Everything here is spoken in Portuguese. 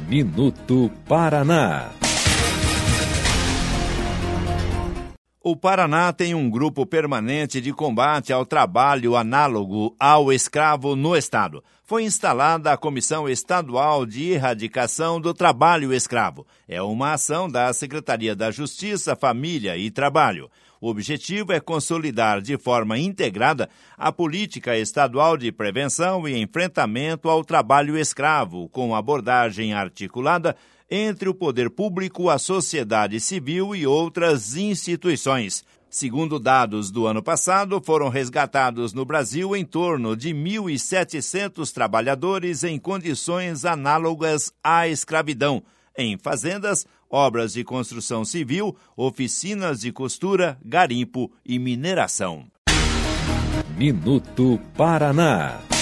Minuto Paraná. O Paraná tem um grupo permanente de combate ao trabalho análogo ao escravo no estado. Foi instalada a Comissão Estadual de Erradicação do Trabalho Escravo. É uma ação da Secretaria da Justiça, Família e Trabalho. O objetivo é consolidar de forma integrada a política estadual de prevenção e enfrentamento ao trabalho escravo, com abordagem articulada entre o poder público, a sociedade civil e outras instituições. Segundo dados do ano passado, foram resgatados no Brasil em torno de 1.700 trabalhadores em condições análogas à escravidão, em fazendas, obras de construção civil, oficinas de costura, garimpo e mineração. Minuto Paraná.